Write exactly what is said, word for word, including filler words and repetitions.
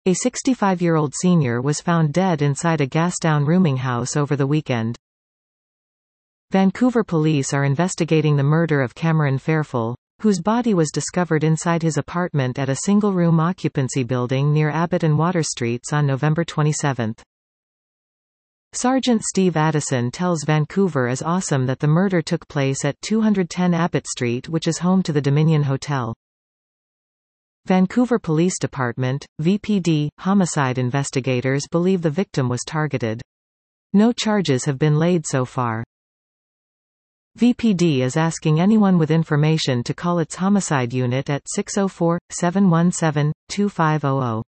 A sixty-five-year-old senior was found dead inside a Gastown rooming house over the weekend. Vancouver police are investigating the murder of Cameron Fairfull, whose body was discovered inside his apartment at a single-room occupancy building near Abbott and Water Streets on November twenty-seventh. Sergeant Steve Addison tells Vancouver is awesome that the murder took place at two ten Abbott Street, which is home to the Dominion Hotel. Vancouver Police Department, V P D, homicide investigators believe the victim was targeted. No charges have been laid so far. V P D is asking anyone with information to call its homicide unit at six oh four, seven one seven, two five zero zero.